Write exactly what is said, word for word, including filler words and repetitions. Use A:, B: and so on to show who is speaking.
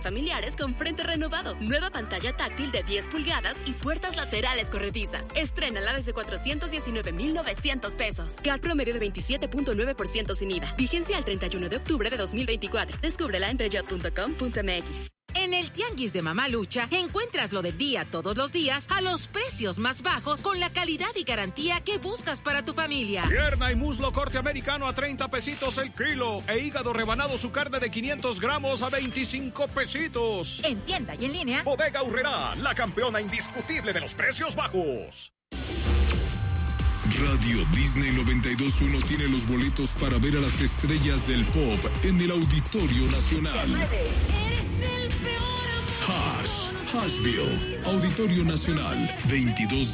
A: familiares con frente renovado, nueva pantalla táctil de diez pulgadas y puertas laterales corredizas. Estrénala desde cuatrocientos diecinueve mil novecientos pesos. C A T promedio de veintisiete punto nueve por ciento sin I V A. Vigencia al treinta y uno de octubre de dos mil veinticuatro. Descúbrela en peugeot punto com punto m x.
B: En el Tianguis de Mamalucha encuentras lo del día todos los días a los precios más bajos con la calidad y garantía que buscas para tu familia.
C: Pierna y muslo corte americano a treinta pesitos el kilo e hígado rebanado su carne de quinientos gramos a veinticinco pesitos.
D: En tienda y en línea.
C: Bodega Aurrerá, la campeona indiscutible de los precios bajos.
E: Radio Disney noventa y dos punto uno tiene los boletos para ver a las estrellas del pop en el Auditorio Nacional. Hash, Hashville, Auditorio Nacional, veintidós